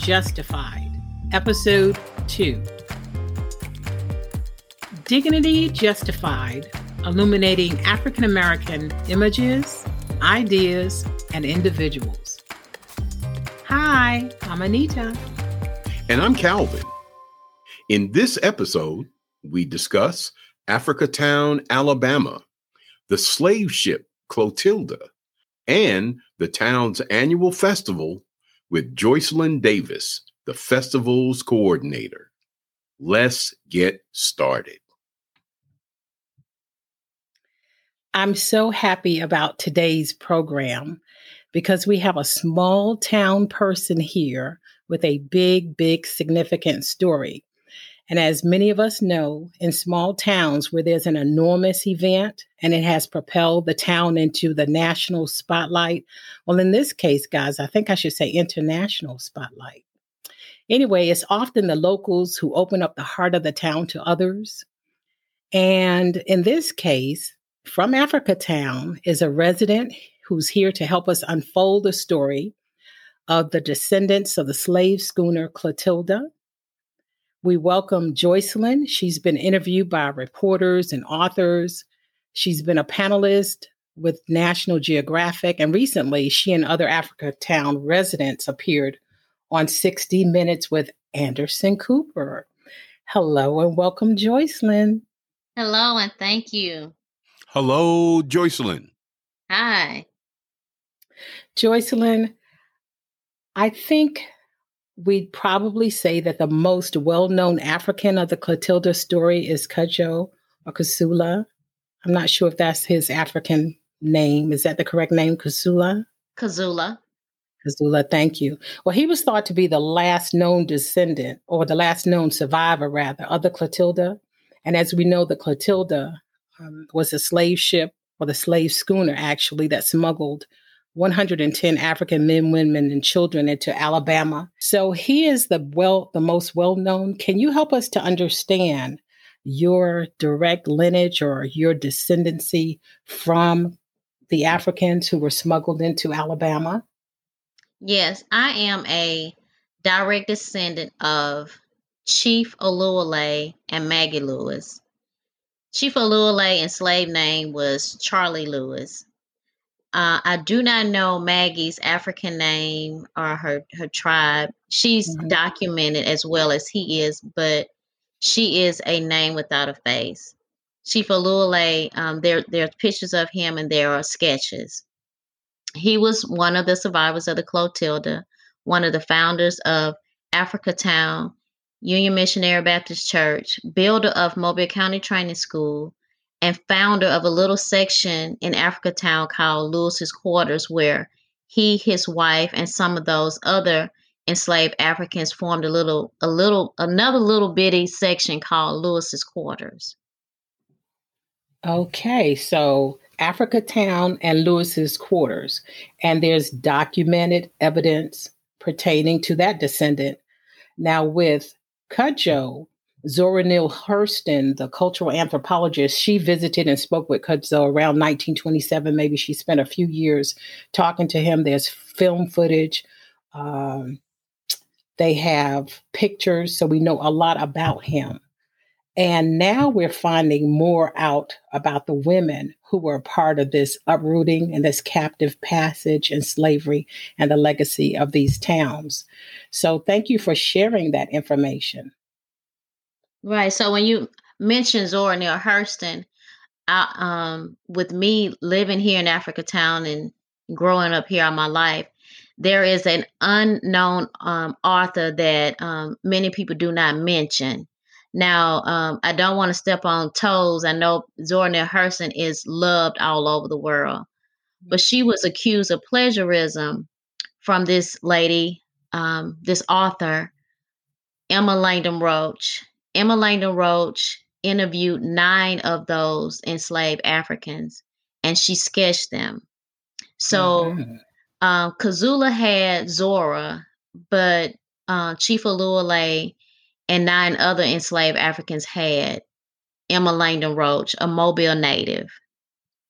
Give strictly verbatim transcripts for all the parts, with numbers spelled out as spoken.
Justified, Episode two. Dignity Justified, illuminating African American images, ideas, and individuals. Hi, I'm Anita. And I'm Calvin. In this episode, we discuss Africatown, Alabama, the slave ship Clotilda, and the town's annual festival with Joycelyn Davis, the festival's coordinator. Let's get started. I'm so happy about today's program because we have a small town person here with a big, big, significant story. And as many of us know, in small towns where there's an enormous event and it has propelled the town into the national spotlight, well, in this case, guys, I think I should say international spotlight. Anyway, it's often the locals who open up the heart of the town to others. And in this case, from Africatown is a resident who's here to help us unfold the story of the descendants of the slave schooner Clotilda. We welcome Joycelyn. She's been interviewed by reporters and authors. She's been a panelist with National Geographic, and recently she and other Africatown residents appeared on sixty minutes with Anderson Cooper. Hello and welcome, Joycelyn. Hello and thank you. Hello, Joycelyn. Hi. Joycelyn, I think we'd probably say that the most well-known African of the Clotilda story is Cudjoe or Kazula. I'm not sure if that's his African name. Is that the correct name, Kazula? Kazula. Kazula, thank you. Well, he was thought to be the last known descendant, or the last known survivor, rather, of the Clotilda. And as we know, the Clotilda um, was a slave ship, or the slave schooner, actually, that smuggled one hundred ten African men, women, and children into Alabama. So he is the well, the most well-known. Can you help us to understand your direct lineage or your descendancy from the Africans who were smuggled into Alabama? Yes, I am a direct descendant of Chief Oluwole and Maggie Lewis. Chief Oluwole enslaved name was Charlie Lewis. Uh, I do not know Maggie's African name or her, her tribe. She's mm-hmm. documented as well as he is, but she is a name without a face. Chief Oluwole, um, there, there are pictures of him and there are sketches. He was one of the survivors of the Clotilda, one of the founders of Africatown, Union Missionary Baptist Church, builder of Mobile County Training School, and founder of a little section in Africatown called Lewis's Quarters, where he, his wife, and some of those other enslaved Africans formed a little, a little, another little bitty section called Lewis's Quarters. Okay, so Africatown and Lewis's Quarters, and there's documented evidence pertaining to that descendant. Now with Cudjoe, Zora Neale Hurston, the cultural anthropologist, she visited and spoke with Cudjoe around nineteen twenty-seven. Maybe she spent a few years talking to him. There's film footage. Um, they have pictures, so we know a lot about him. And now we're finding more out about the women who were a part of this uprooting and this captive passage and slavery and the legacy of these towns. So thank you for sharing that information. Right. So when you mentioned Zora Neale Hurston, I, um, with me living here in Africatown and growing up here all my life, there is an unknown um, author that um, many people do not mention. Now, um, I don't want to step on toes. I know Zora Neale Hurston is loved all over the world, but she was accused of plagiarism from this lady, um, this author, Emma Langdon Roach. Emma Langdon Roach interviewed nine of those enslaved Africans, and she sketched them. So mm-hmm. uh, Kazula had Zora, but uh, Chief Oluwole and nine other enslaved Africans had Emma Langdon Roach, a Mobile native.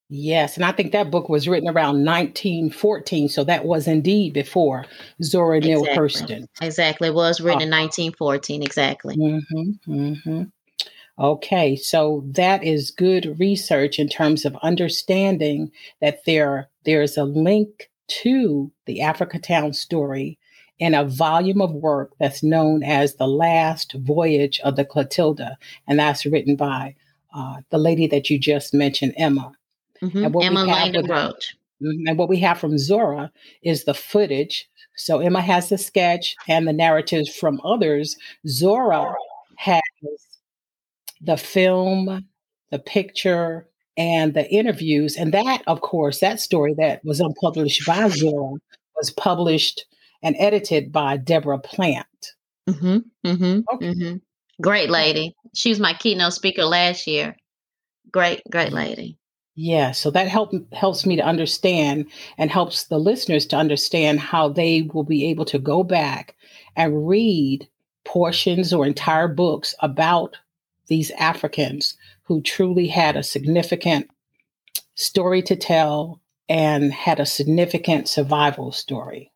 Yes, and I think that book was written around nineteen fourteen, so that was indeed before Zora Neale Exactly. Hurston. Exactly. It was written Oh, in nineteen fourteen. Exactly. hmm hmm Okay, so that is good research in terms of understanding that there there's a link to the Africa Town story in a volume of work that's known as The Last Voyage of the Clotilda, and that's written by uh, the lady that you just mentioned, Emma. hmm And what we Emma have Langdon with Roach. Mhm. And what we have from Zora is the footage. So Emma has the sketch and the narratives from others. Zora has the film, the picture, and the interviews. And that, of course, that story that was unpublished by Zora was published and edited by Deborah Plant. hmm hmm Okay. hmm Great lady. She was my keynote speaker last year. Great, great lady. Yeah, so that help, helps me to understand and helps the listeners to understand how they will be able to go back and read portions or entire books about these Africans who truly had a significant story to tell and had a significant survival story.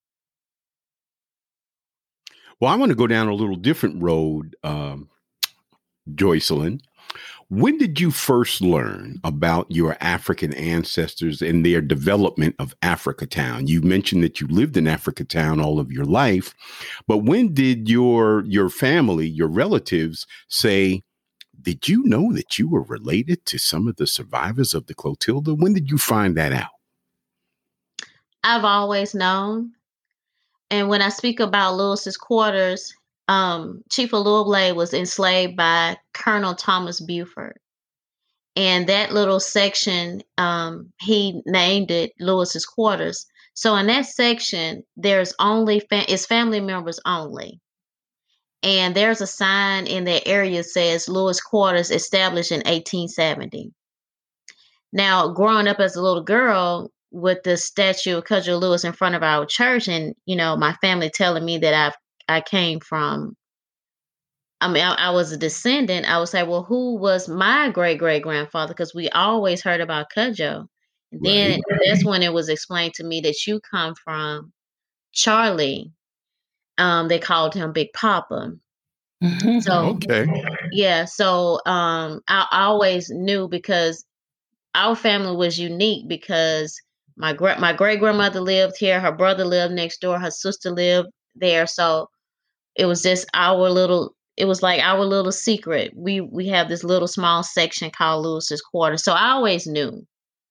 Well, I want to go down a little different road, um, Joycelyn. When did you first learn about your African ancestors and their development of Africa Town? You mentioned that you lived in Africa Town all of your life, but when did your your family, your relatives say, did you know that you were related to some of the survivors of the Clotilda? When did you find that out? I've always known. And when I speak about Lewis's quarters, um, Chief Oluwole was enslaved by Colonel Thomas Buford. And that little section, um, he named it Lewis's quarters. So in that section, there's only fa- it's family members only. And there's a sign in that area that says Lewis quarters established in eighteen seventy. Now, growing up as a little girl with the statue of Cudgel Lewis in front of our church, and you know, my family telling me that I've I came from, I mean, I, I was a descendant. I would say, well, who was my great great grandfather? Because we always heard about Cudgel. And then Right. that's when it was explained to me that you come from Charlie. Um, they called him Big Papa. So Okay. yeah, so um, I, I always knew because our family was unique because my gra- my great grandmother lived here, her brother lived next door, her sister lived there. So it was just our little. It was like our little secret. We we have this little small section called Lewis's Quarter. So I always knew,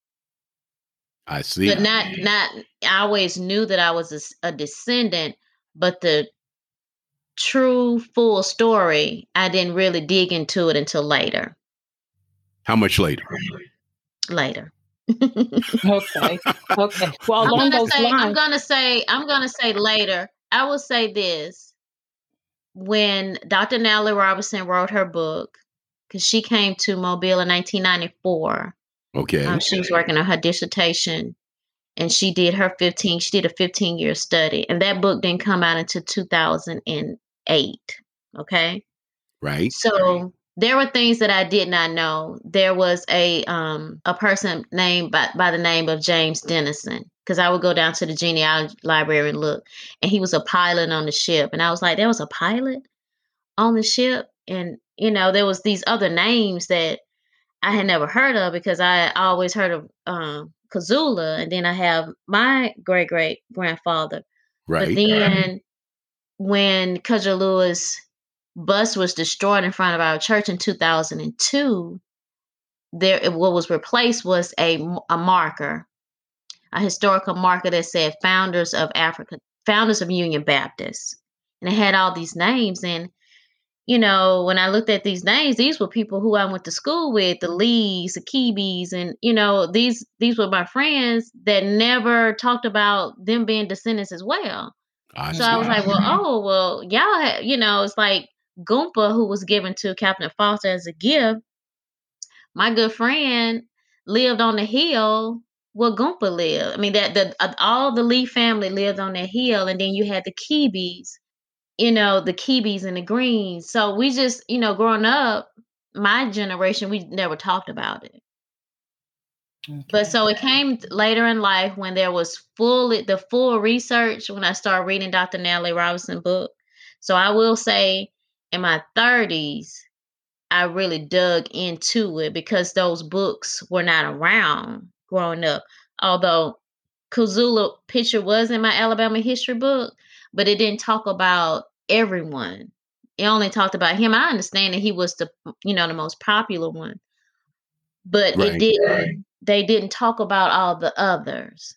I but see. not not. I always knew that I was a, s- a descendant, but the true full story, I didn't really dig into it until later. How much later? Later. Okay. Okay. Well, I'm along gonna those say, I'm lines, gonna say, I'm gonna say later. I will say this: when Doctor Natalie Robinson wrote her book, because she came to Mobile in nineteen ninety-four, um, Okay. she was working on her dissertation, and she did her fifteen. She did a fifteen year study, and that book didn't come out until two thousand eight. Okay, Right. so there were things that I did not know. There was a um a person named by, by the name of James Dennison. Because I would go down to the genealogy library and look, and he was a pilot on the ship. And I was like, there was a pilot on the ship? And, you know, there was these other names that I had never heard of because I always heard of um Kazula. And then I have my great great grandfather. But Right. then when Cudgel Lewis bus was destroyed in front of our church in two thousand two, there what was replaced was a, a marker, a historical marker that said founders of Africa, founders of Union Baptist. And it had all these names. And, you know, when I looked at these names, these were people who I went to school with, the Lees, the Keebies, and, you know, these these were my friends that never talked about them being descendants as well. I So I was see. like, well, oh, well, y'all, ha- you know, it's like Goomba, who was given to Captain Foster as a gift. My good friend lived on the hill where Goomba lived. I mean, that the uh, all the Lee family lived on that hill, and then you had the Keebies, you know, the Keebies and the Greens. So we just, you know, growing up, my generation, we never talked about it. But Okay. so it came later in life when there was full the full research when I started reading Doctor Natalie Robinson book. So I will say in my thirties, I really dug into it because those books were not around growing up. Although Kuzula picture was in my Alabama history book, but it didn't talk about everyone. It only talked about him. I understand that he was the you know the most popular one, but it Right. didn't. They didn't talk about all the others.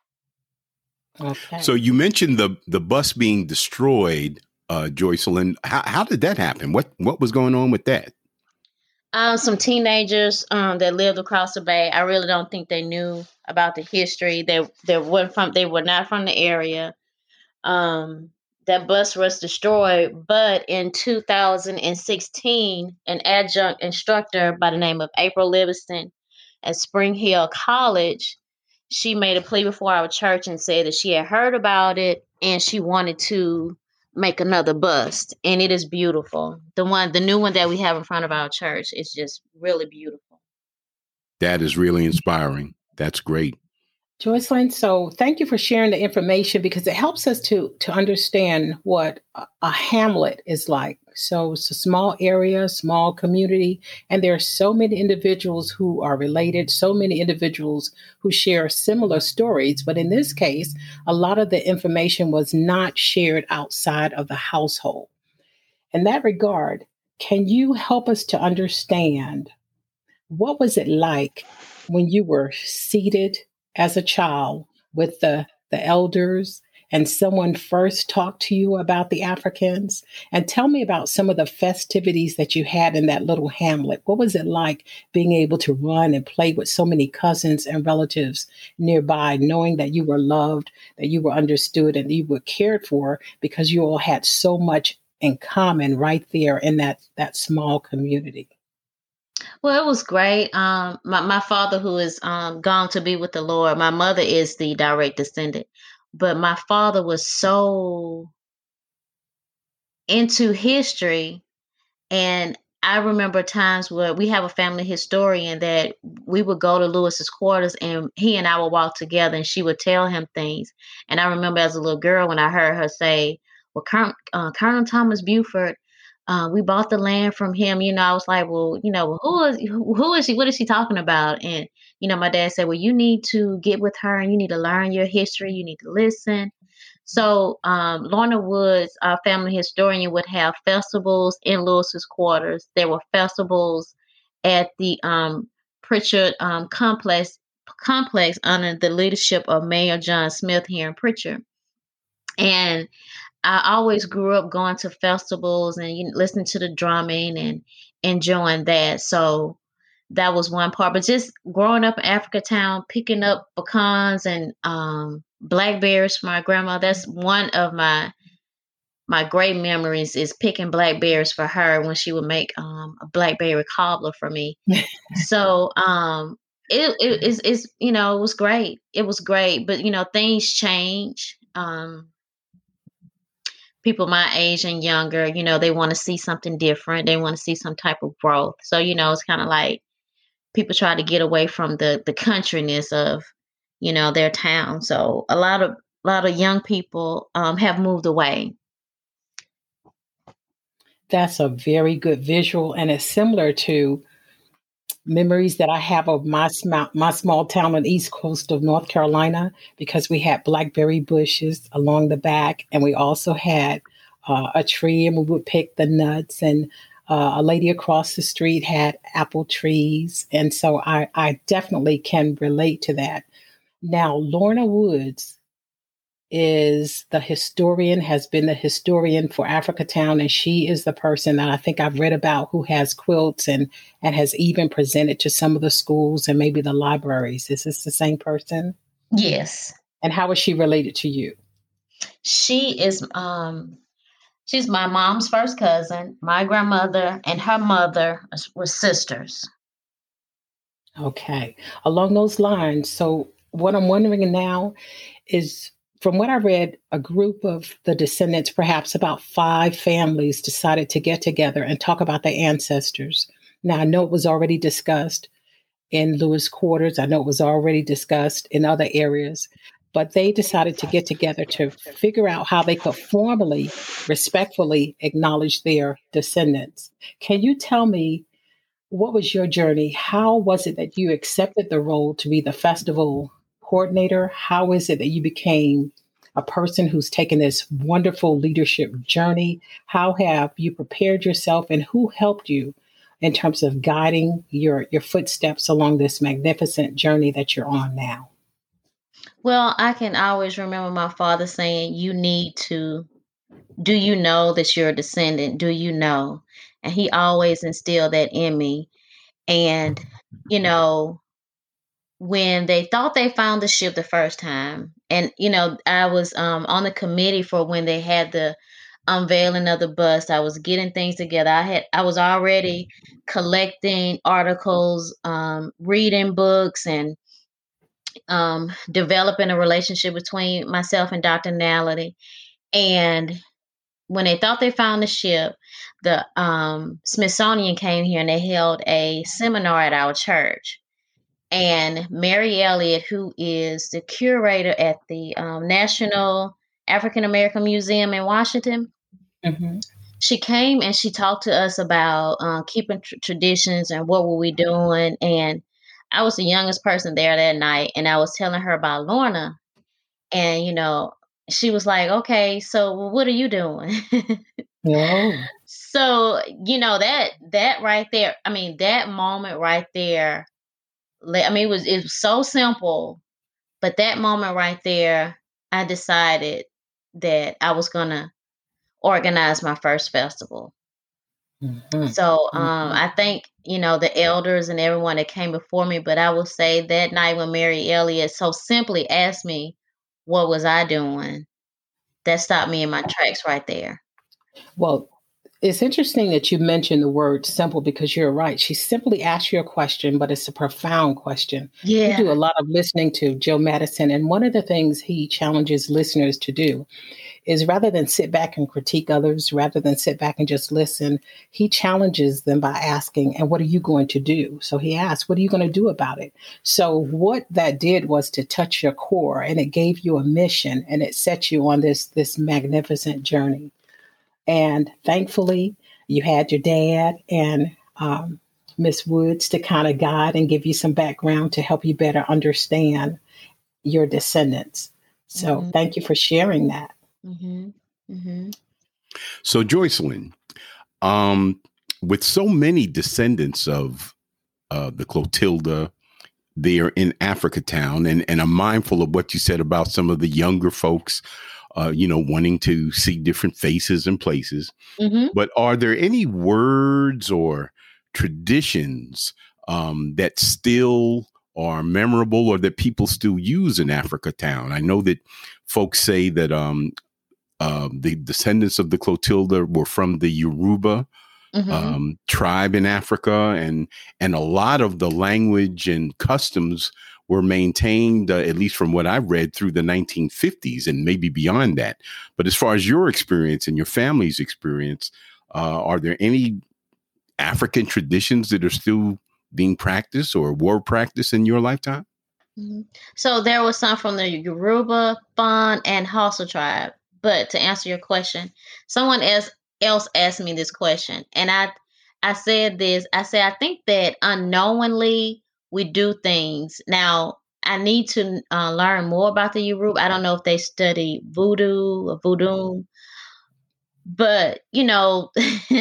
Okay. So you mentioned the the bus being destroyed, uh, Joycelyn. How how did that happen? What what was going on with that? Uh, some teenagers um, that lived across the bay. I really don't think they knew about the history. They they weren't from. They were not from the area. Um, that bus was destroyed, but in two thousand sixteen, an adjunct instructor by the name of April Livingston at Spring Hill College, she made a plea before our church and said that she had heard about it and she wanted to make another bust. And it is beautiful. The one, the new one that we have in front of our church is just really beautiful. That is really inspiring. That's great. Joycelyn, so thank you for sharing the information because it helps us to to understand what a, a hamlet is like. So it's a small area, small community, and there are so many individuals who are related, so many individuals who share similar stories. But in this case, a lot of the information was not shared outside of the household. In that regard, can you help us to understand what was it like when you were seated as a child with the, the elders and someone first talked to you about the Africans? And tell me about some of the festivities that you had in that little hamlet. What was it like being able to run and play with so many cousins and relatives nearby, knowing that you were loved, that you were understood, and you were cared for because you all had so much in common right there in that, that small community? Well, it was great. Um, my, my father, who is um, gone to be with the Lord, my mother is the direct descendant, but my father was so into history. And I remember times where we have a family historian that we would go to Lewis's quarters and he and I would walk together and she would tell him things. And I remember as a little girl when I heard her say, well, Colonel, uh, Colonel Thomas Buford, uh, we bought the land from him. You know, I was like, well, you know, well, who is who is she? What is she talking about? And, you know, my dad said, well, you need to get with her and you need to learn your history. You need to listen. So um, Lorna Woods, our family historian, would have festivals in Lewis's quarters. There were festivals at the um, Pritchard um, complex complex under the leadership of Mayor John Smith here in Pritchard. And I always grew up going to festivals and you know, listening to the drumming and enjoying that. So that was one part. But just growing up in Africatown, picking up pecans and um, blackberries for my grandma, that's one of my my great memories is picking blackberries for her when she would make um, a blackberry cobbler for me. So um, it, it is it's you know it was great. It was great, but you know things change. Um, people my age and younger, you know, they want to see something different. They want to see some type of growth. So you know, it's kind of like people try to get away from the the countryness of you know their town. So a lot of a lot of young people um, have moved away. That's a very good visual, and it's similar to memories that I have of my small, my small town on the east coast of North Carolina because we had blackberry bushes along the back, and we also had uh, a tree, and we would pick the nuts. And uh, a lady across the street had apple trees, and so I, I definitely can relate to that. Now, Lorna Woods is the historian, has been the historian for Africatown, and she is the person that I think I've read about who has quilts and and has even presented to some of the schools and maybe the libraries. Is this the same person? Yes, And how is she related to you? she is. Um, she's my mom's first cousin. My grandmother and her mother were sisters. Okay. Along those lines, so what I'm wondering now is from what I read, a group of the descendants, perhaps about five families, decided to get together and talk about their ancestors. Now, I know it was already discussed in Lewis Quarters. I know it was already discussed in other areas, but they decided to get together to figure out how they could formally, respectfully acknowledge their descendants. Can you tell me, what was your journey? How was it that you accepted the role to be the festival coordinator? How is it that you became a person who's taken this wonderful leadership journey? How have you prepared yourself, and who helped you in terms of guiding your, your footsteps along this magnificent journey that you're on now? Well, I can always remember my father saying, you need to, do you know that you're a descendant? Do you know? And he always instilled that in me. And, you know, when they thought they found the ship the first time, and, you know, I was um, on the committee for when they had the unveiling of the bust. I was getting things together. I had, I was already collecting articles, um, reading books, and um, developing a relationship between myself and Doctor Nallity. And when they thought they found the ship, the um, Smithsonian came here and they held a seminar at our church. And Mary Elliott, who is the curator at the um, National African American Museum in Washington, Mm-hmm. she came and she talked to us about uh, keeping tr- traditions and what were we doing. And I was the youngest person there that night, and I was telling her about Lorna. And, you know, she was like, okay, so well, what are you doing? Oh. So, you know, that that right there, I mean, that moment right there, le- I mean, it was it was so simple, but that moment right there, I decided that I was gonna organize my first festival. Mm-hmm. So um, Mm-hmm. I think, you know, the elders and everyone that came before me, but I will say that night when Mary Elliott so simply asked me, what was I doing? That stopped me in my tracks right there. Well, it's interesting that you mentioned the word simple, because you're right. She simply asked you a question, but it's a profound question. We Yeah. do a lot of listening to Joe Madison, and one of the things he challenges listeners to do is, rather than sit back and critique others, rather than sit back and just listen, he challenges them by asking, and what are you going to do? So he asked, what are you going to do about it? So what that did was to touch your core, and it gave you a mission, and it set you on this, this magnificent journey. And thankfully, you had your dad and um, Miss Woods to kind of guide and give you some background to help you better understand your descendants. So Mm-hmm. thank you for sharing that. Mm-hmm. Mm-hmm. So, Joycelyn, um, with so many descendants of uh, the Clotilda there in Africatown, and, and I'm mindful of what you said about some of the younger folks, uh, you know, wanting to see different faces and places. Mm-hmm. But are there any words or traditions um, that still are memorable or that people still use in Africatown? I know that folks say that um, uh, the descendants of the Clotilda were from the Yoruba Mm-hmm. um, tribe in Africa, and and a lot of the language and customs were maintained, uh, at least from what I read, through the nineteen fifties and maybe beyond that. But as far as your experience and your family's experience, uh, are there any African traditions that are still being practiced or were practiced in your lifetime? Mm-hmm. So there was some from the Yoruba, Fon, and Hausa tribe. But to answer your question, someone else else asked me this question, and I I said this. I said I think that unknowingly we do things. Now I need to uh, learn more about the Yoruba. I don't know if they study voodoo or voodoo, but you know,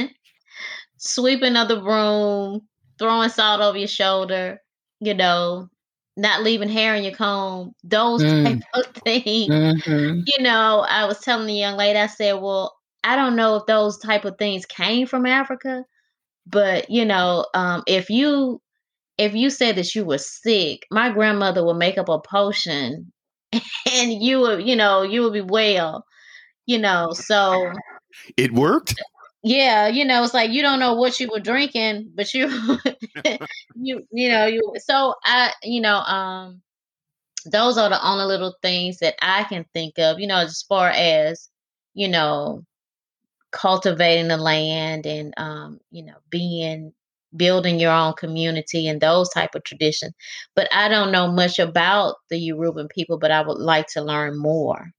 sweeping of the broom, throwing salt over your shoulder, you know, not leaving hair in your comb, those type Mm, of things. hmm You know, I was telling the young lady, I said, well, I don't know if those type of things came from Africa, but you know, um, if you if you said that you were sick, my grandmother would make up a potion and you would, you know, you would be well, you know. So It worked. yeah, you know, it's like you don't know what you were drinking, but you you you know, you so I you know, um those are the only little things that I can think of, you know, as far as, you know, cultivating the land and um, you know, being building your own community and those type of traditions. But I don't know much about the Yoruban people, but I would like to learn more.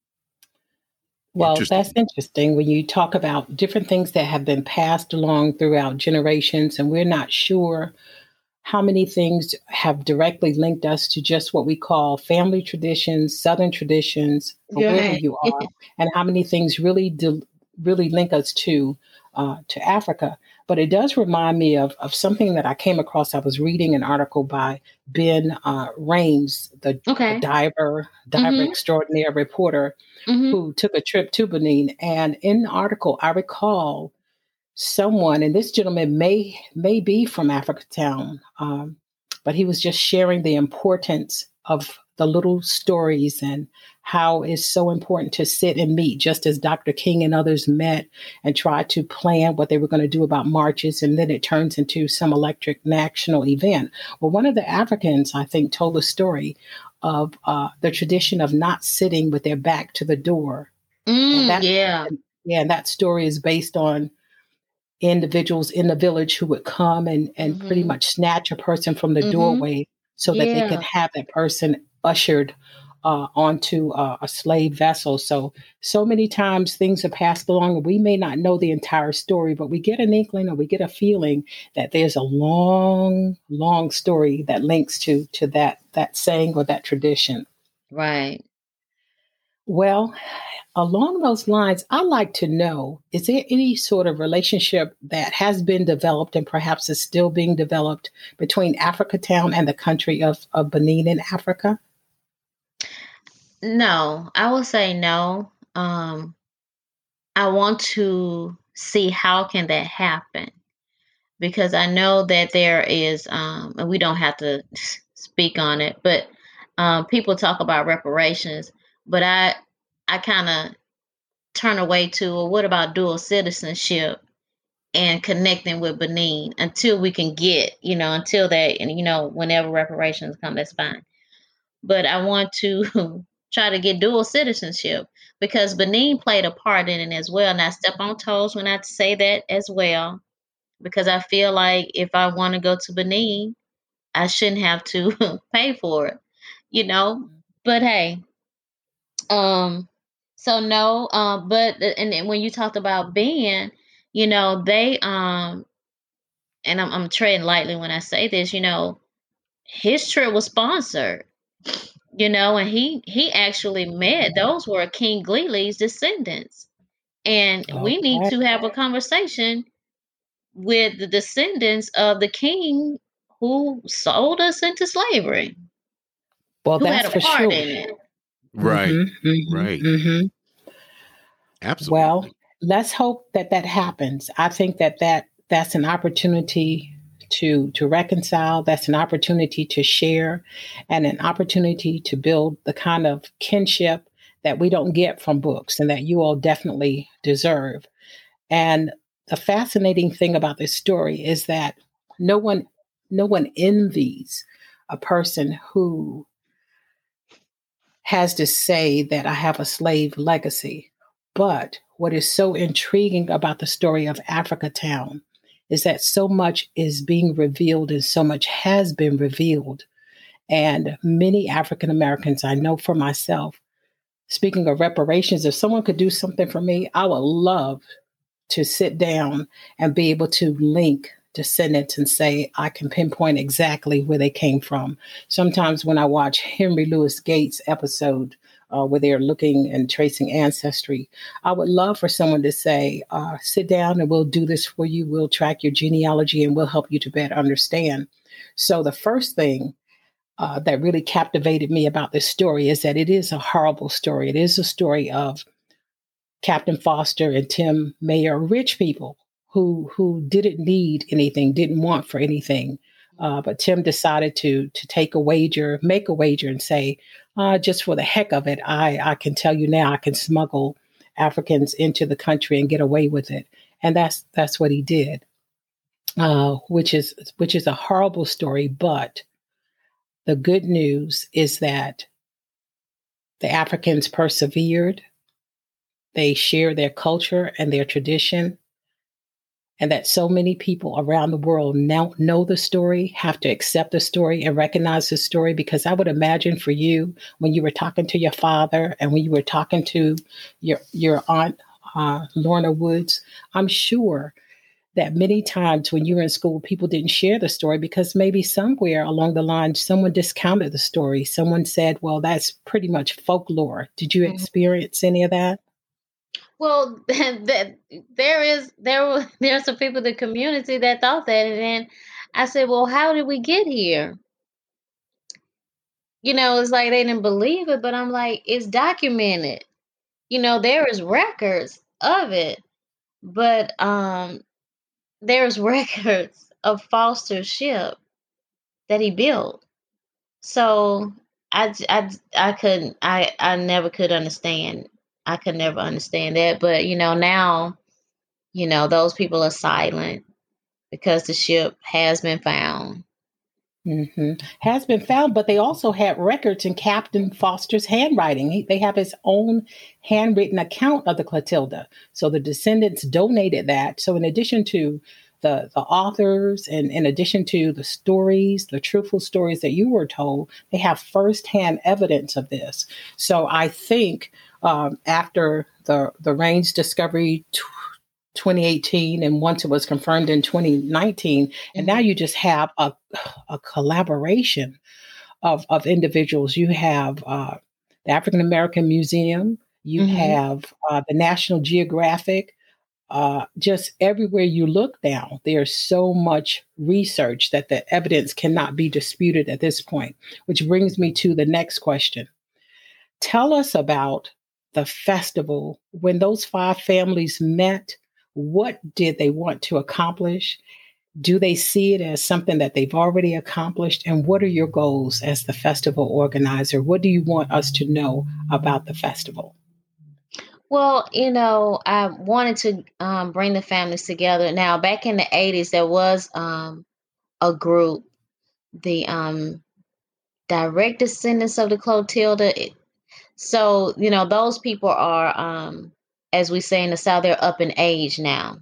Well, that's Interesting. interesting when you talk about different things that have been passed along throughout generations, and we're not sure how many things have directly linked us to just what we call family traditions, Southern traditions, or wherever Right. you are, and how many things really do, really link us to uh, to Africa. But it does remind me of, of something that I came across. I was reading an article by Ben uh, Raines, the, the Okay. diver, diver Mhm. extraordinaire reporter Mhm. who took a trip to Benin. And in the article, I recall someone, and this gentleman may may be from Africatown, um, but he was just sharing the importance of the little stories and how it's so important to sit and meet, just as Doctor King and others met and tried to plan what they were going to do about marches, and then it turns into some electric national event. Well, one of the Africans, I think, told a story of uh, the tradition of not sitting with their back to the door, and Mm, that, yeah. yeah, and that story is based on individuals in the village who would come and, and pretty Mhm. much snatch a person from the Mhm. doorway so that they could Yeah. have that person ushered uh, onto uh, a slave vessel. So, so many times things are passed along and we may not know the entire story, but we get an inkling or we get a feeling that there's a long, long story that links to, to that, that saying or that tradition. Right. Well, along those lines, I'd like to know, is there any sort of relationship that has been developed and perhaps is still being developed between Africatown and the country of, of Benin in Africa? No, I will say no. Um, I want to see how can that happen because I know that there is, um, and we don't have to speak on it, but um, people talk about reparations, but I, I kind of turn away to, well, what about dual citizenship and connecting with Benin until we can get, you know, until that, and you know, whenever reparations come, that's fine. But I want to try to get dual citizenship because Benin played a part in it as well. And I step on toes when I say that as well, because I feel like if I want to go to Benin, I shouldn't have to pay for it, you know. But hey, um, so no, um, but and then when you talked about Ben, you know, they um, and I'm I'm treading lightly when I say this, you know, his trip was sponsored. You know, and he he actually met those were King Glele's descendants. And we need Okay. to have a conversation with the descendants of the king who sold us into slavery, Well, who had that's a for part sure. in it. Right. hmm hmm Right. hmm Well, Absolutely. let's hope that that happens. I think that, that that's an opportunity to to reconcile. That's an opportunity to share, and an opportunity to build the kind of kinship that we don't get from books, and that you all definitely deserve. And the fascinating thing about this story is that no one no one envies a person who has to say that I have a slave legacy. But what is so intriguing about the story of Africatown is that so much is being revealed and so much has been revealed. And many African Americans, I know for myself, speaking of reparations, if someone could do something for me, I would love to sit down and be able to link descendants and say, I can pinpoint exactly where they came from. Sometimes when I watch Henry Louis Gates episode, uh, where they're looking and tracing ancestry, I would love for someone to say, uh, sit down and we'll do this for you. We'll track your genealogy and we'll help you to better understand. So the first thing uh, that really captivated me about this story is that it is a horrible story. It is a story of Captain Foster and Tim Mayer, rich people who who didn't need anything, didn't want for anything. Uh, but Tim decided to to take a wager, make a wager, and say, uh, just for the heck of it, I I can tell you now, I can smuggle Africans into the country and get away with it, and that's that's what he did, uh, which is which is a horrible story. But the good news is that the Africans persevered. They shared their culture and their tradition. and that so many people around the world now know the story, have to accept the story and recognize the story. Because I would imagine for you, when you were talking to your father and when you were talking to your your aunt uh, Lorna Woods, I'm sure that many times when you were in school, people didn't share the story because maybe somewhere along the line, someone discounted the story. Someone said, well, that's pretty much folklore. Did you Mhm. experience any of that? Well, that there is there were there are some people in the community that thought that, and then I said, "Well, how did we get here?" You know, it's like they didn't believe it, but I'm like, it's documented. You know, there is records of it, but um, there's records of Foster's ship that he built. So I, j- I, j- I couldn't, I, I never could understand. I could never understand that. But, you know, now, you know, those people are silent because the ship has been found. Hmm. Has been found, but they also had records in Captain Foster's handwriting. He, they have his own handwritten account of the Clotilda. So the descendants donated that. So in addition to the, the authors and in addition to the stories, the truthful stories that you were told, they have firsthand evidence of this. So I think um, after the, the Raines discovery twenty eighteen, and once it was confirmed in twenty nineteen, and now Hmm. you just have a, a collaboration of, of individuals. You have uh, the African American Museum, you Hmm. have uh, the National Geographic. Uh, just everywhere you look now, there's so much research that the evidence cannot be disputed at this point, which brings me to the next question. Tell us about the festival. When those five families met, what did they want to accomplish? Do they see it as something that they've already accomplished? And what are your goals as the festival organizer? What do you want us to know about the festival? Well, you know, I wanted to um, bring the families together. Now, back in the eighties, there was um, a group, the um, direct descendants of the Clotilda. It- So, you know, those people are, um, as we say in the South, they're up in age now.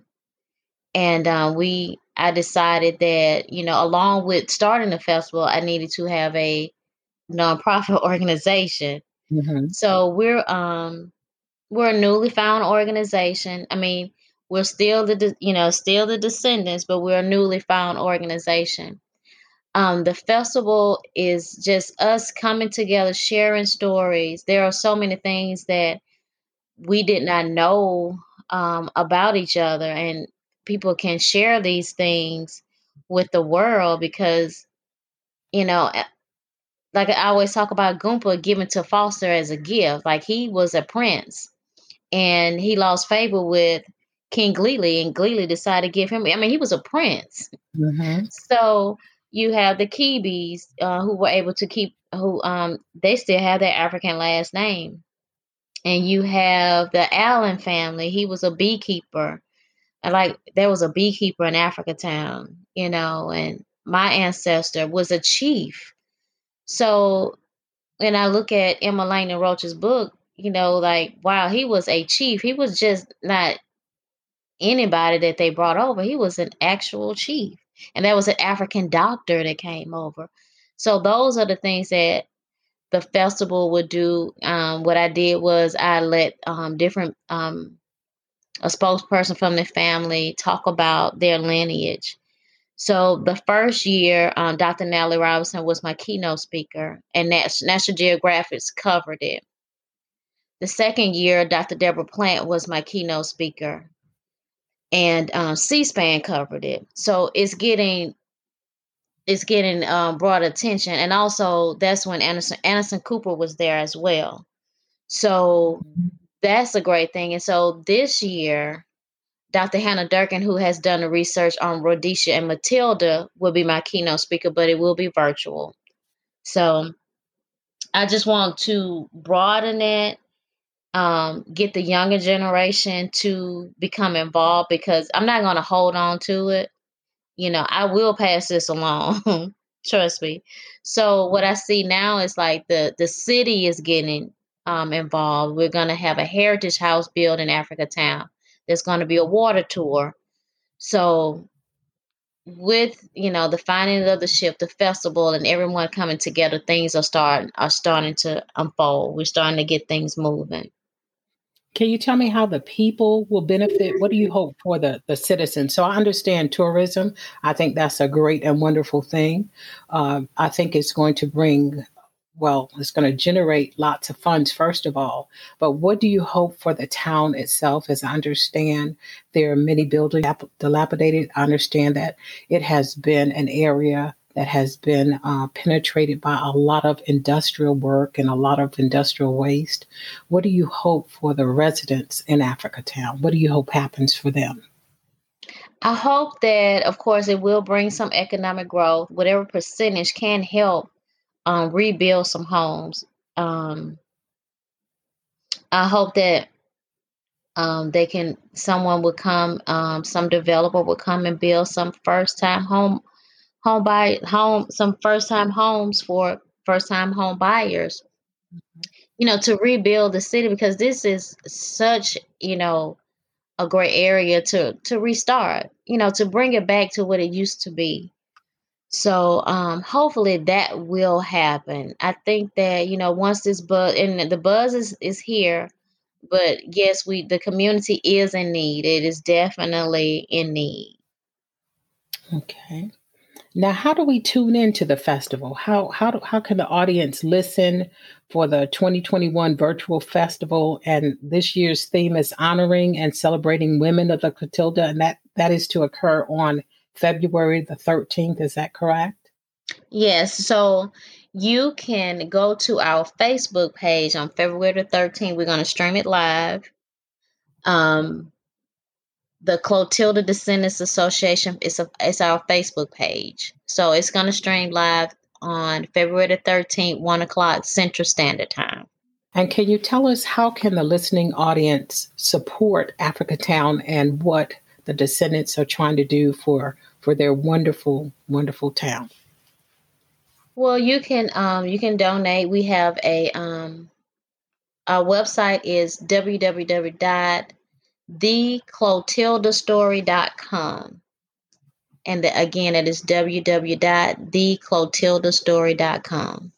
And uh, we, I decided that, you know, along with starting the festival, I needed to have a nonprofit organization. Mm-hmm. So we're um we're a newly found organization. I mean, we're still the de- you know still the descendants, but we're a newly found organization. Um, the festival is just us coming together, sharing stories. There are so many things that we did not know um, about each other, and people can share these things with the world because you know, eh, like I always talk about Goomba given to Foster as a gift. Like he was a prince, and he lost favor with King Gleely, and Gleely decided to give him. I mean, he was a prince, Mm-hmm. so you have the Keebees uh, who were able to keep who um they still have their African last name, and you have the Allen family. He was a beekeeper, and like there was a beekeeper in Africa Town, you know, and my ancestor was a chief. So when I look at Emma Langdon Roach's book, you know, like wow, he was a chief. He was just not anybody that they brought over. He was an actual chief. And there was an African doctor that came over. So those are the things that the festival would do. Um, what I did was I let um, different um, a spokesperson from the family talk about their lineage. So the first year, um, Doctor Natalie Robinson was my keynote speaker, and Nas- National Geographic covered it. The second year, Doctor Deborah Plant was my keynote speaker, and um, C-SPAN covered it. So it's getting it's getting um, broad attention, and also that's when Anderson Anderson Cooper was there as well. So that's a great thing. And so this year, Doctor Hannah Durkin, who has done the research on Rhodesia and Matilda, will be my keynote speaker, but it will be virtual. So I just want to broaden it, um, get the younger generation to become involved because I'm not going to hold on to it. You know, I will pass this along. Trust me. So what I see now is like the the city is getting um, involved. We're going to have a heritage house built in Africa Town. There's going to be a water tour. So with, you know, the finding of the ship, the festival, and everyone coming together, things are starting are starting to unfold. We're starting to get things moving. Can you tell me how the people will benefit? What do you hope for the, the citizens? So I understand tourism. I think that's a great and wonderful thing. Uh, I think it's going to bring, well, it's going to generate lots of funds, first of all. But what do you hope for the town itself? As I understand, there are many buildings dilapidated. I understand that it has been an area that has been uh, penetrated by a lot of industrial work and a lot of industrial waste. What do you hope for the residents in Africatown? What do you hope happens for them? I hope that, of course, it will bring some economic growth. Whatever percentage can help um, rebuild some homes. Um, I hope that um, they can, someone would come, um, some developer would come and build some first time home, home buy, home, some first time homes for first time home buyers, you know, to rebuild the city, because this is such, you know, a great area to, to restart, you know, to bring it back to what it used to be. So um, hopefully that will happen. I think that, you know, once this buzz, and the buzz is, is here, but yes, we the community is in need. It is definitely in need. Okay. Now, how do we tune into the festival? How how do, how can the audience listen for the twenty twenty-one virtual festival? And this year's theme is honoring and celebrating women of the Clotilda, and that that is to occur on February the thirteenth. Is that correct? Yes, so you can go to our Facebook page on February the thirteenth. We're going to stream it live. Um, the Clotilda Descendants Association is a, it's our Facebook page. So it's going to stream live on February the thirteenth, one o'clock Central Standard Time. And can you tell us how can the listening audience support Africatown and what the Descendants are trying to do for, for their wonderful, wonderful town? Well, you can um, you can donate. We have a um, our website is w w w dot the clotilda story dot com. And the, again, it is w w w dot the clotilda story dot com.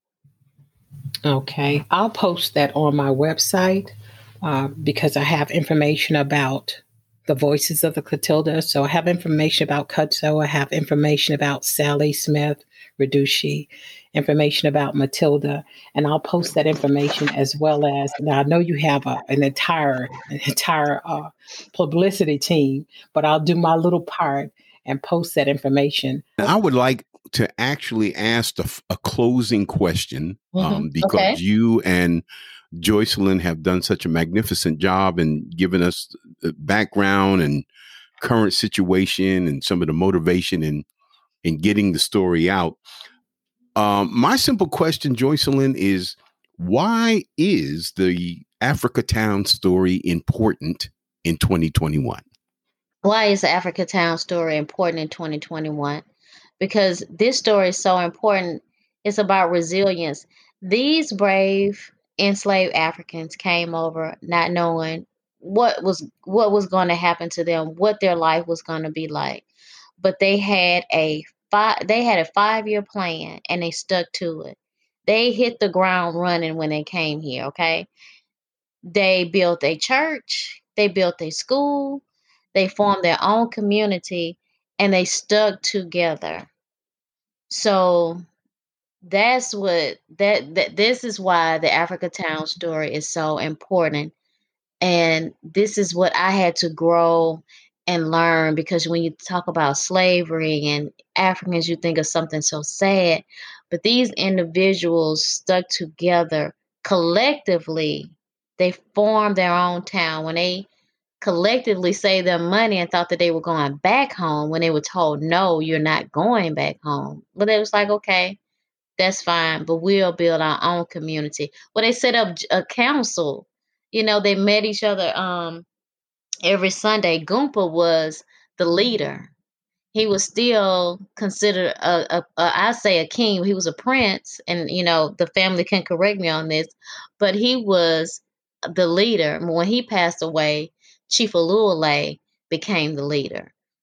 Okay, I'll post that on my website uh, because I have information about the voices of the Clotilda. So I have information about Cutso. I have information about Sally Smith, Reducci, information about Matilda, and I'll post that information as well as. Now I know you have a, an entire an entire uh, publicity team, but I'll do my little part and post that information. I would like to actually ask a, a closing question um, mm-hmm. because okay. you and Joycelyn have done such a magnificent job in giving us the background and current situation and some of the motivation in, in getting the story out. Um, my simple question, Joycelyn, is why is the Africatown story important in twenty twenty-one? Why is the Africatown story important in twenty twenty-one? Because this story is so important. It's about resilience. These brave enslaved Africans came over not knowing what was what was going to happen to them, what their life was going to be like. But they had a five, they had a five-year plan and they stuck to it. They hit the ground running when they came here, okay? They built a church, they built a school, they formed their own community, and they stuck together. So that's what that, that this is why the Africatown story is so important. And this is what I had to grow and learn, because when you talk about slavery and Africans, you think of something so sad. But these individuals stuck together collectively. They formed their own town. When they collectively saved their money and thought that they were going back home, when they were told, no, you're not going back home. But it was like, okay, that's fine, but we'll build our own community. Well, they set up a council. You know, they met each other um, every Sunday. Goompa was the leader. He was still considered, a, a, a, I say a king. He was a prince, and, you know, the family can correct me on this, but he was the leader. When he passed away, Chief Oluwole became the leader.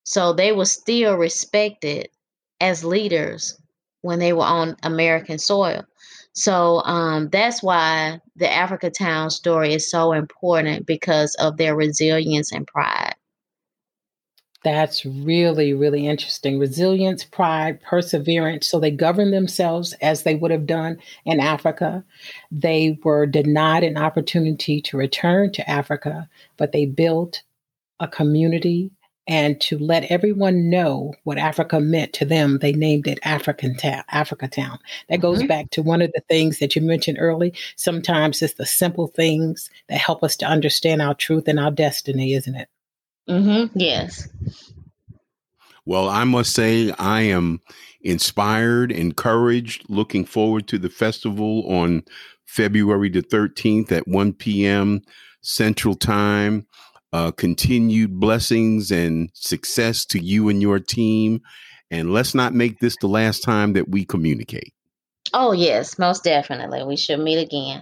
So they were still respected as leaders when they were on American soil. So um, that's why the Africatown story is so important, because of their resilience and pride. That's really, really interesting. Resilience, pride, perseverance. So they governed themselves as they would have done in Africa. They were denied an opportunity to return to Africa, but they built a community. And to let everyone know what Africa meant to them, they named it African Town, Africatown. That goes Mm-hmm. back to one of the things that you mentioned early. Sometimes it's the simple things that help us to understand our truth and our destiny, isn't it? Mm-hmm. Yes. Well, I must say I am inspired, encouraged, looking forward to the festival on February the thirteenth at one p.m. Central Time. Uh, continued blessings and success to you and your team. And let's not make this the last time that we communicate. Oh, yes, most definitely. We should meet again.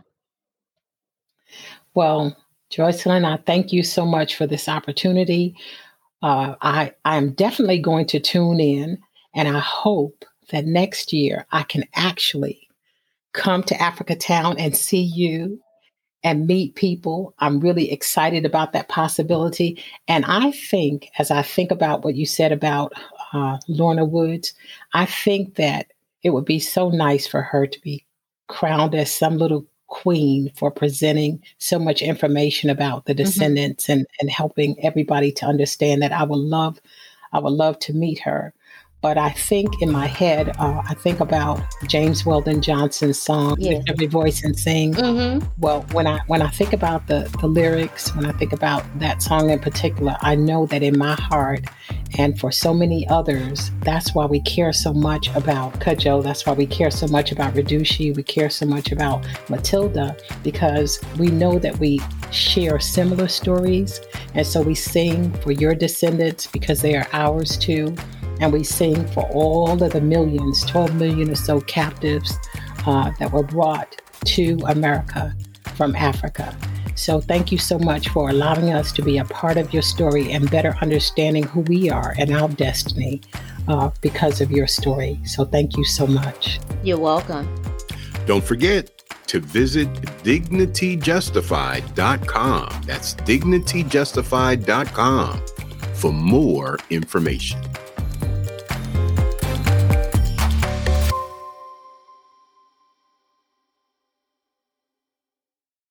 Well, Joycelyn, I thank you so much for this opportunity. Uh, I, I am definitely going to tune in, and I hope that next year I can actually come to Africatown and see you and meet people. I'm really excited about that possibility. And I think, as I think about what you said about uh, Lorna Woods, I think that it would be so nice for her to be crowned as some little queen for presenting so much information about the descendants mm-hmm. and, and helping everybody to understand that. I would love, I would love to meet her. But I think in my head, uh, I think about James Weldon Johnson's song, Yeah. Lift Every Voice and Sing. Mm-hmm. Well, when I when I think about the, the lyrics, when I think about that song in particular, I know that in my heart and for so many others, that's why we care so much about Cudjoe. That's why we care so much about Reducci. We care so much about Matilda, because we know that we share similar stories. And so we sing for your descendants because they are ours too. And we sing for all of the millions, twelve million or so captives uh, that were brought to America from Africa. So thank you so much for allowing us to be a part of your story and better understanding who we are and our destiny uh, because of your story. So thank you so much. You're welcome. Don't forget to visit dignity justified dot com. That's dignity justified dot com for more information.